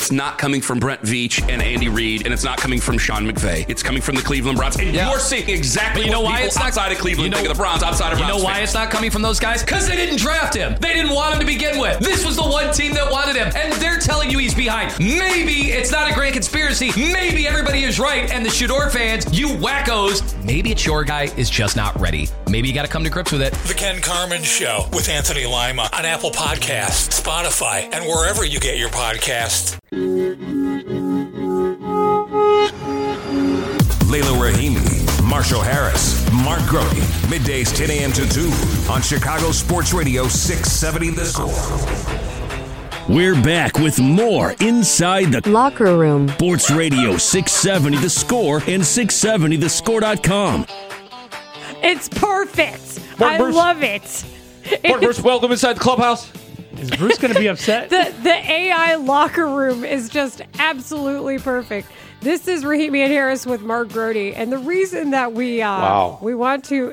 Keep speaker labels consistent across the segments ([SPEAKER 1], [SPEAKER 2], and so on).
[SPEAKER 1] it's not coming from Brent Veach and Andy Reid, and it's not coming from Sean McVay. It's coming from the Cleveland Browns. And you're seeing exactly what people outside of Cleveland think of the Browns, outside of Browns.
[SPEAKER 2] You know why it's not coming from those guys? Because they didn't draft him. They didn't want him to begin with. This was the one team that wanted him, and they're telling you he's behind. Maybe it's not a grand conspiracy. Maybe everybody is right, and the Shador fans, you wackos, maybe it's your guy is just not ready. Maybe you got to come to grips with it.
[SPEAKER 3] The Ken Carman Show with Anthony Lima on Apple Podcasts, Spotify, and wherever you get your podcasts.
[SPEAKER 4] Layla Rahimi, Marshall Harris, Mark Grote, middays 10 a.m. to 2 on Chicago Sports Radio 670 The Score.
[SPEAKER 5] We're back with more Inside the
[SPEAKER 6] Locker Room.
[SPEAKER 5] Sports Radio 670 The Score and 670thescore.com.
[SPEAKER 7] It's perfect.
[SPEAKER 8] Mark Bruce.
[SPEAKER 7] Love it.
[SPEAKER 8] Mark Bruce, welcome inside the clubhouse.
[SPEAKER 9] Is Bruce going to be upset?
[SPEAKER 7] The AI locker room is just absolutely perfect. This is Rahimi and Harris with Mark Grote, and the reason that we want to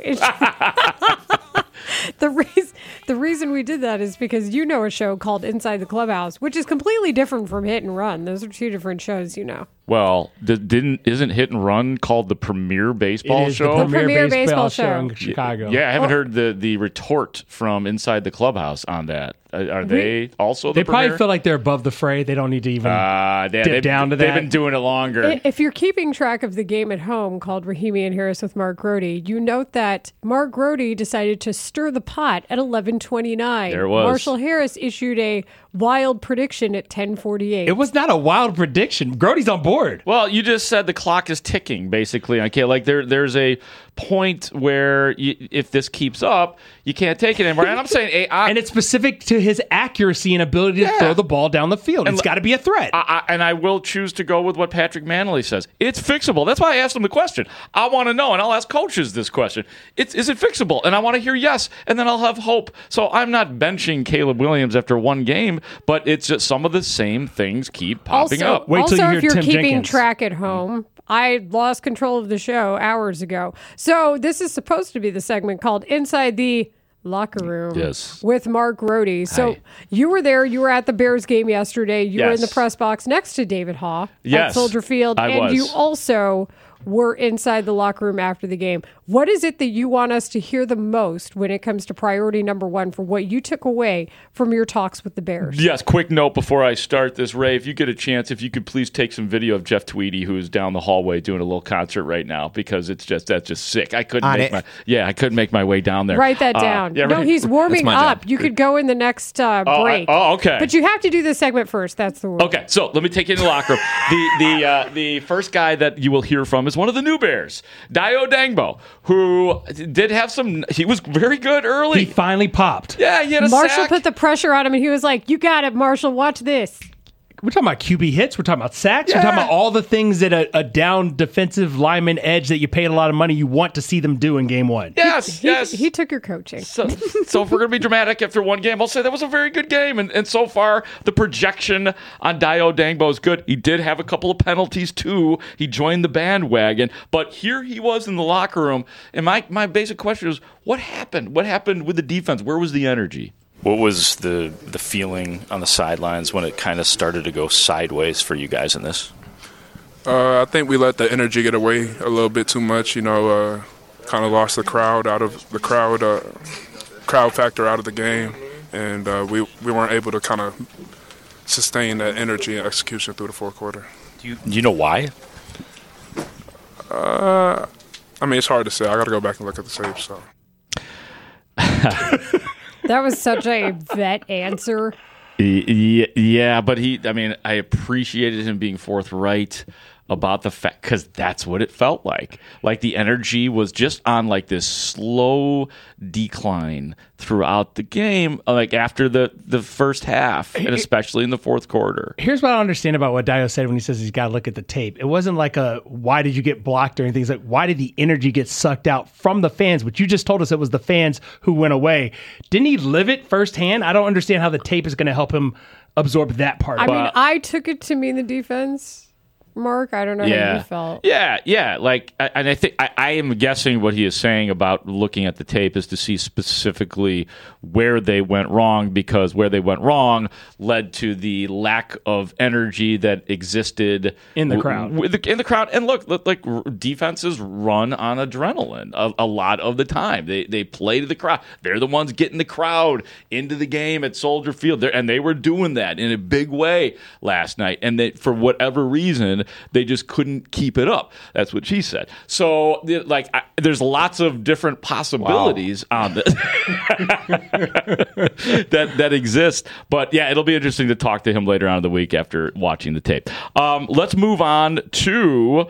[SPEAKER 7] the reason we did that is because you know a show called Inside the Clubhouse, which is completely different from Hit and Run. Those are two different shows, you know.
[SPEAKER 8] Well, isn't Hit and Run called the premier baseball show?
[SPEAKER 9] The premier baseball show in Chicago.
[SPEAKER 8] Yeah, I haven't heard the retort from Inside the Clubhouse on that. Are they also the
[SPEAKER 9] They
[SPEAKER 8] premier?
[SPEAKER 9] probably feel like they're above the fray. They don't need to even dip down to that.
[SPEAKER 8] They've been doing it longer.
[SPEAKER 7] If you're keeping track of the game at home called Rahimi and Harris with Mark Grote, you note that Mark Grote decided to stir the pot at 11:29.
[SPEAKER 8] There it was.
[SPEAKER 7] Marshall Harris issued a wild prediction at 10:48.
[SPEAKER 9] It was not a wild prediction. Grote's on board.
[SPEAKER 8] Well, you just said the clock is ticking, basically. Okay, like there's a point where if this keeps up, you can't take it anymore. And I'm saying AI,
[SPEAKER 9] and it's specific to his accuracy and ability to throw the ball down the field. It's got to be a threat.
[SPEAKER 8] And I will choose to go with what Patrick Manley says. It's fixable. That's why I asked him the question. I want to know, and I'll ask coaches this question. Is it fixable? And I want to hear yes, and then I'll have hope. So I'm not benching Caleb Williams after one game, but it's just some of the same things keep popping up.
[SPEAKER 9] Wait till you hear
[SPEAKER 7] if you're
[SPEAKER 9] Tim
[SPEAKER 7] keeping
[SPEAKER 9] Jenkins.
[SPEAKER 7] track at home, I lost control of the show hours ago. So this is supposed to be the segment called Inside the Locker Room with Mark Grote. So you were there. You were at the Bears game yesterday. You were in the press box next to David Haugh at Soldier Field. You also were inside the locker room after the game. What is it that you want us to hear the most when it comes to priority number one for what you took away from your talks with the Bears?
[SPEAKER 8] Yes, quick note before I start this, Ray, if you get a chance, if you could please take some video of Jeff Tweedy, who is down the hallway doing a little concert right now, because that's just sick. I couldn't make my way down there.
[SPEAKER 7] Write that down. He's warming up. You could go in the next break.
[SPEAKER 8] Okay.
[SPEAKER 7] But you have to do this segment first. That's the rule.
[SPEAKER 8] Okay, so let me take you in the locker room. The first guy that you will hear from is one of the new Bears, Dayo Dangbo, who did have he was very good early.
[SPEAKER 9] He finally popped.
[SPEAKER 8] Yeah, he had a
[SPEAKER 7] Marshall
[SPEAKER 8] sack.
[SPEAKER 7] put the pressure on him, and he was like, "You got it, Marshall. Watch this."
[SPEAKER 9] We're talking about QB hits. We're talking about sacks.
[SPEAKER 8] Yeah.
[SPEAKER 9] We're talking about all the things that a down defensive lineman edge that you paid a lot of money, you want to see them do in game one.
[SPEAKER 8] Yes.
[SPEAKER 7] He took your coaching.
[SPEAKER 8] So if we're going to be dramatic after one game, I'll say that was a very good game. And so far, the projection on Dayo Dangbo is good. He did have a couple of penalties, too. He joined the bandwagon. But here he was in the locker room. And my basic question is, what happened? What happened with the defense? Where was the energy?
[SPEAKER 10] What was the feeling on the sidelines when it kind of started to go sideways for you guys in this?
[SPEAKER 11] I think we let the energy get away a little bit too much. Kind of lost the crowd crowd factor out of the game, and we weren't able to kind of sustain that energy and execution through the fourth quarter.
[SPEAKER 10] Do you know why?
[SPEAKER 11] It's hard to say. I got to go back and look at the tape. So.
[SPEAKER 7] That was such a vet answer.
[SPEAKER 8] Yeah, but I appreciated him being forthright about the fact, because that's what it felt like. Like the energy was just on like this slow decline throughout the game, like after the first half, and especially in the fourth quarter.
[SPEAKER 9] Here's what I don't understand about what Dayo said when he says he's got to look at the tape. It wasn't like why did you get blocked or anything. It's like, why did the energy get sucked out from the fans? But you just told us it was the fans who went away. Didn't he live it firsthand? I don't understand how the tape is going to help him absorb that part.
[SPEAKER 7] I took it to mean the defense Mark? I don't know how you felt.
[SPEAKER 8] Yeah. Like, and I think I am guessing what he is saying about looking at the tape is to see specifically where they went wrong, because where they went wrong led to the lack of energy that existed
[SPEAKER 9] in the crowd.
[SPEAKER 8] In the crowd, and look, like defenses run on adrenaline a lot of the time. They play to the crowd. They're the ones getting the crowd into the game at Soldier Field, and they were doing that in a big way last night. And they, for whatever reason, they just couldn't keep it up. That's what she said. So, there's lots of different possibilities on this that exist. But yeah, it'll be interesting to talk to him later on in the week after watching the tape. Let's move on to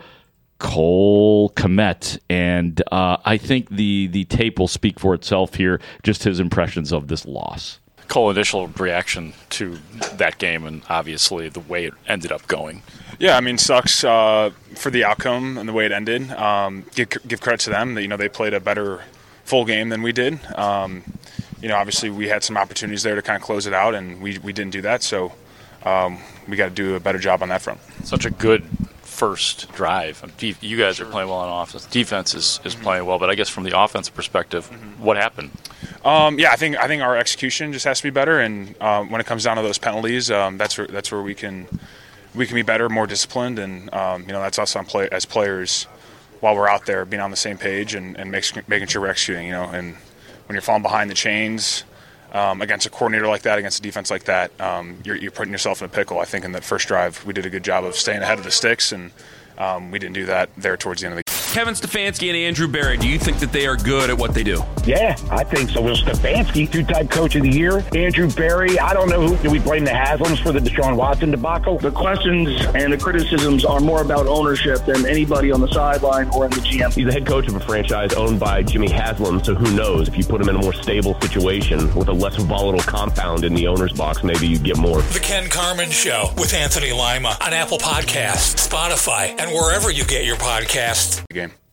[SPEAKER 8] Cole Kmet, and I think the tape will speak for itself here. Just his impressions of this loss.
[SPEAKER 10] Cole, initial reaction to that game, and obviously the way it ended up going.
[SPEAKER 6] Yeah, I mean, sucks for the outcome and the way it ended. Give credit to them that they played a better full game than we did. Obviously we had some opportunities there to kind of close it out, and we didn't do that. So we got to do a better job on that front.
[SPEAKER 10] Such a good first drive. You guys are playing well on offense. Defense is playing well, but I guess from the offensive perspective, what happened?
[SPEAKER 6] I think our execution just has to be better, and when it comes down to those penalties, that's where we can be better, more disciplined, and that's us as players while we're out there being on the same page and making sure we're executing. And when you're falling behind the chains against a coordinator like that, against a defense like that, you're putting yourself in a pickle. I think in that first drive we did a good job of staying ahead of the sticks, and we didn't do that there towards the end of the game.
[SPEAKER 1] Kevin Stefanski and Andrew Berry, do you think that they are good at what they do?
[SPEAKER 12] Yeah, I think so. Well, Stefanski, two-time coach of the year. Andrew Berry, I don't know do we blame the Haslams for the Deshaun Watson debacle?
[SPEAKER 13] The questions and the criticisms are more about ownership than anybody on the sideline or in the GM.
[SPEAKER 14] He's the head coach of a franchise owned by Jimmy Haslam, so who knows? If you put him in a more stable situation with a less volatile compound in the owner's box, maybe you get more.
[SPEAKER 3] The Ken Carman Show with Anthony Lima on Apple Podcasts, Spotify, and wherever you get your podcasts.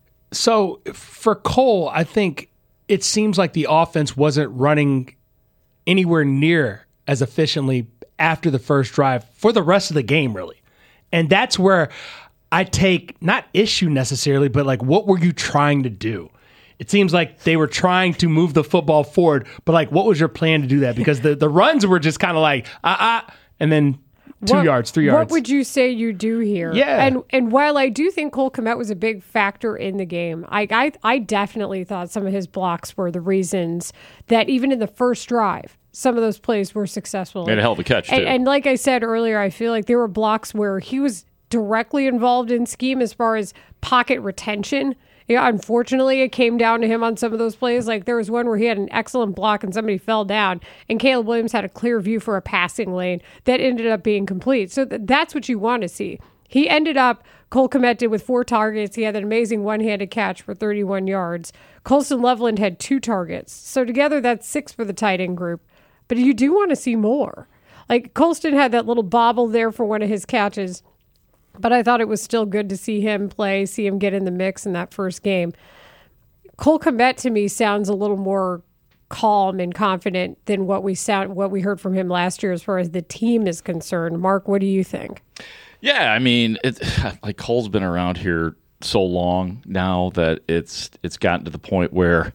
[SPEAKER 9] So for Cole, I think it seems like the offense wasn't running anywhere near as efficiently after the first drive for the rest of the game, really. And that's where I take not issue necessarily, but like, what were you trying to do? It seems like they were trying to move the football forward, but like, what was your plan to do that? Because the runs were just kind of like, and then 2 yards, 3 yards.
[SPEAKER 7] What would you say you do here?
[SPEAKER 9] Yeah.
[SPEAKER 7] And while I do think Cole Kmet was a big factor in the game, I definitely thought some of his blocks were the reasons that even in the first drive, some of those plays were successful.
[SPEAKER 8] Made a hell of a catch, too.
[SPEAKER 7] And like I said earlier, I feel like there were blocks where he was directly involved in scheme as far as pocket retention. Yeah, unfortunately, it came down to him on some of those plays. Like there was one where he had an excellent block and somebody fell down, and Caleb Williams had a clear view for a passing lane that ended up being complete. So that's what you want to see. He ended up, Cole Kmet did with 4 targets. He had an amazing one-handed catch for 31 yards. Colston Loveland had 2 targets. So together, that's 6 for the tight end group. But you do want to see more. Like Colston had that little bobble there for one of his catches. But I thought it was still good to see him play, see him get in the mix in that first game. Cole Kmet to me sounds a little more calm and confident than what we heard from him last year as far as the team is concerned. Mark, what do you think?
[SPEAKER 8] Yeah, I mean, like Cole's been around here so long now that it's gotten to the point where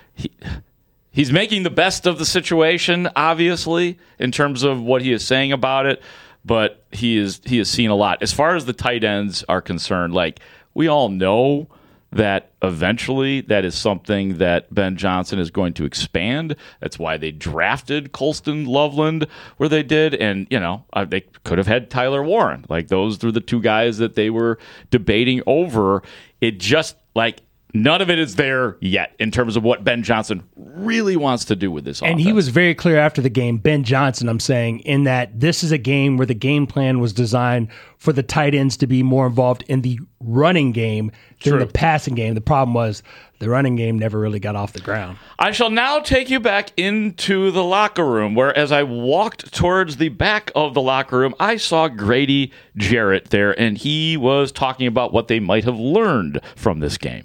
[SPEAKER 8] he's making the best of the situation, obviously, in terms of what he is saying about it. But he has seen a lot. As far as the tight ends are concerned, like we all know that eventually that is something that Ben Johnson is going to expand. That's why they drafted Colston Loveland where they did. And, they could have had Tyler Warren. Like those were the 2 guys that they were debating over. It just like none of it is there yet in terms of what Ben Johnson really wants to do with this offense.
[SPEAKER 9] And he was very clear after the game, Ben Johnson, I'm saying, in that this is a game where the game plan was designed for the tight ends to be more involved in the running game than the passing game. The problem was the running game never really got off the ground.
[SPEAKER 8] I shall now take you back into the locker room, where as I walked towards the back of the locker room, I saw Grady Jarrett there, and he was talking about what they might have learned from this game.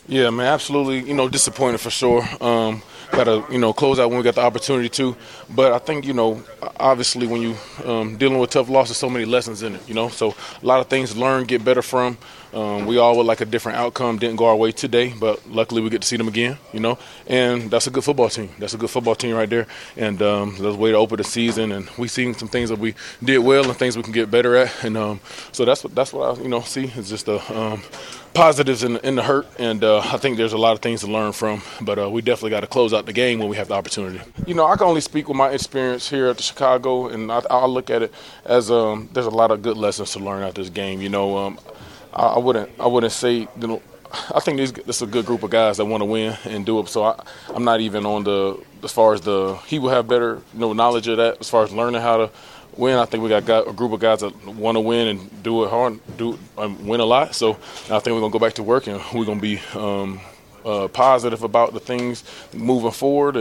[SPEAKER 15] Yeah, man, absolutely. Disappointed for sure. Got to, close out when we got the opportunity to. But I think, obviously when you dealing with tough losses, so many lessons in it, So a lot of things to learn, get better from. We all would like a different outcome. Didn't go our way today, but luckily we get to see them again, And that's a good football team. That's a good football team right there. And that's a way to open the season. And we seen some things that we did well and things we can get better at. And so that's what I, see is just the positives in the hurt. And I think there's a lot of things to learn from. But we definitely got to close out the game when we have the opportunity. I can only speak with my experience here at the Chicago, and I look at it as there's a lot of good lessons to learn out this game. I wouldn't say, I think this is a good group of guys that want to win and do it. So I'm not even on as far as he will have better knowledge of that as far as learning how to win. I think we got a group of guys that want to win and do it hard, win a lot. So I think we're going to go back to work and we're going to be positive about the things moving forward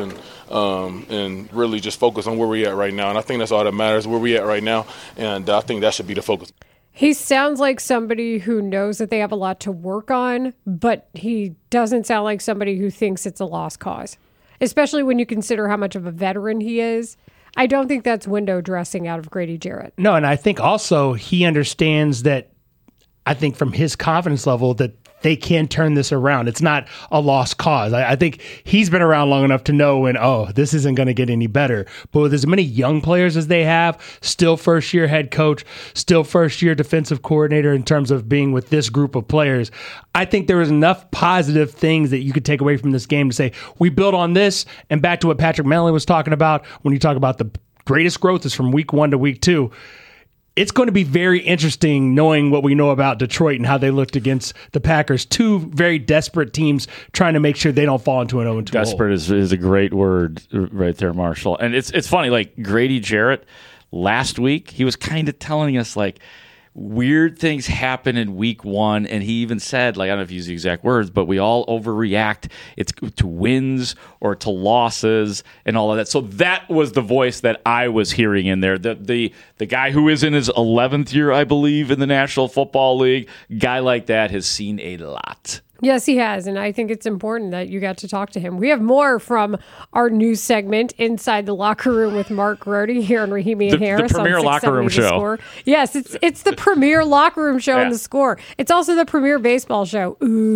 [SPEAKER 15] and really just focus on where we're at right now. And I think that's all that matters, where we're at right now. And I think that should be the focus.
[SPEAKER 7] He sounds like somebody who knows that they have a lot to work on, but he doesn't sound like somebody who thinks it's a lost cause, especially when you consider how much of a veteran he is. I don't think that's window dressing out of Grady Jarrett.
[SPEAKER 9] No, and I think also he understands that, I think from his confidence level, that they can turn this around. It's not a lost cause. I think he's been around long enough to know this isn't going to get any better. But with as many young players as they have, still first-year head coach, still first-year defensive coordinator in terms of being with this group of players, I think there is enough positive things that you could take away from this game to say, we built on this, and back to what Patrick Mellon was talking about, when you talk about the greatest growth is from week 1 to week 2. It's going to be very interesting knowing what we know about Detroit and how they looked against the Packers. Two very desperate teams trying to make sure they don't fall into an 0-2
[SPEAKER 8] Desperate is a great word right there, Marshall. And it's funny, like Grady Jarrett last week, he was kind of telling us like weird things happen in week 1, and he even said, like, I don't know if he used the exact words, but we all overreact. It's to wins or to losses and all of that. So that was the voice that I was hearing in there. The guy who is in his 11th year, I believe, in the National Football League, guy like that has seen a lot.
[SPEAKER 7] Yes, he has, and I think it's important that you got to talk to him. We have more from our news segment, Inside the Locker Room with Mark Grote here on Rahimi and Harris.
[SPEAKER 8] The premier locker room show.
[SPEAKER 7] Score. Yes, it's the premier locker room show in The Score. It's also the premier baseball show.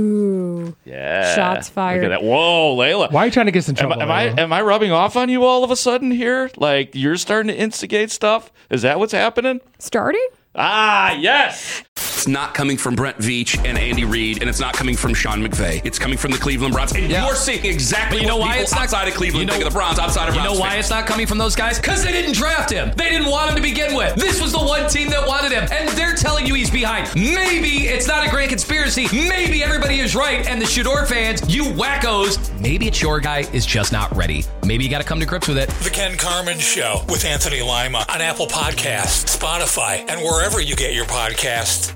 [SPEAKER 7] Ooh.
[SPEAKER 8] Yeah.
[SPEAKER 7] Shots fired.
[SPEAKER 8] Look at that. Whoa, Layla.
[SPEAKER 9] Why are you trying to get us in trouble?
[SPEAKER 8] Am I rubbing off on you all of a sudden here? Like, you're starting to instigate stuff? Is that what's happening?
[SPEAKER 7] Starting?
[SPEAKER 8] Ah, yes.
[SPEAKER 1] It's not coming from Brent Veach and Andy Reid, and it's not coming from Sean McVay. It's coming from the Cleveland Browns. And you're seeing exactly what people outside of Cleveland think of the Browns, outside of Browns.
[SPEAKER 2] You know why it's not coming from those guys? Because they didn't draft him. They didn't want him to begin with. This was the one team that wanted him, and they're telling you he's behind. Maybe it's not a grand conspiracy. Maybe everybody is right, and the Shador fans, you wackos, maybe it's your guy is just not ready. Maybe you got to come to grips with it.
[SPEAKER 3] The Ken Carman Show with Anthony Lima on Apple Podcasts, Spotify, and wherever you get your podcasts.